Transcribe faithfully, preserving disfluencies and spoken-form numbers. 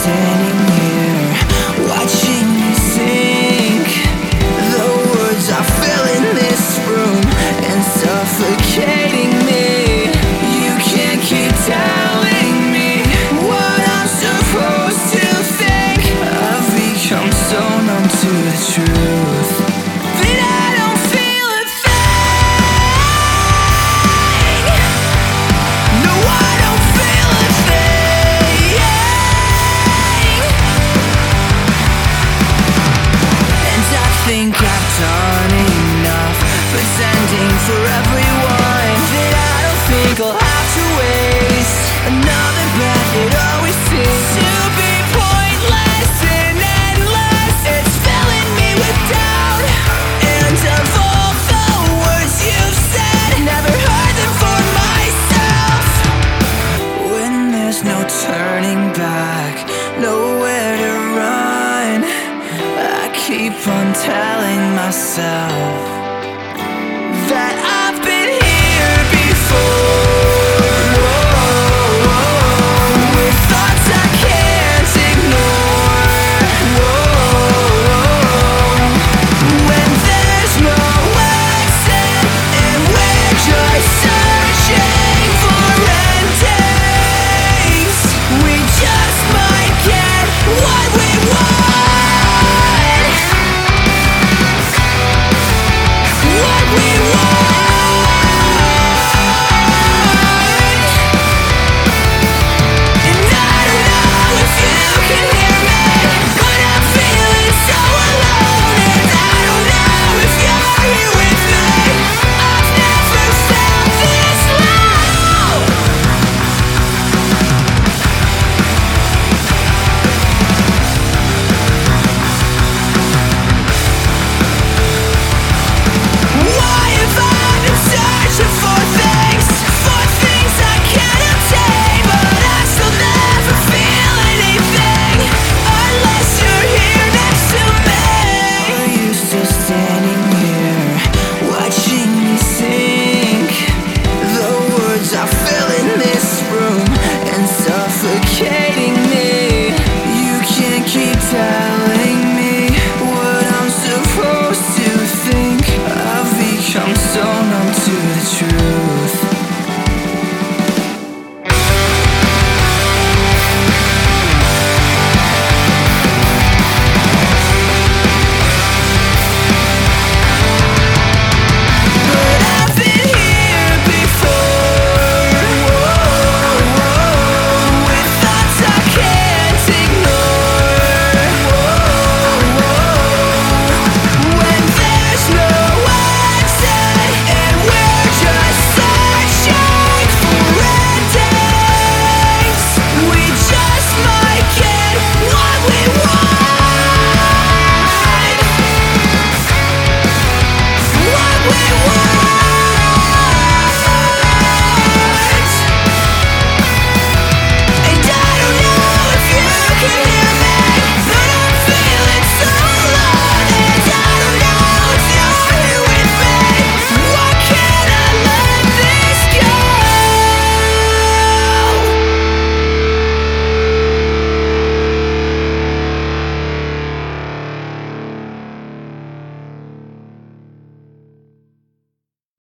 standing here, watching you sink. The words are filling this room and suffocating me. You can't keep telling me what I'm supposed to think. I've become so numb to the truth that I don't feel a thing. No, I don't feel a thing. And I think I've done enough pretending for everyone that I don't think I'll have to waste another breath. It always seems to be pointless and endless. It's filling me with doubt, and of all the words you've said, never heard them for myself. When there's no turning back, nowhere to run, I keep on telling myself that I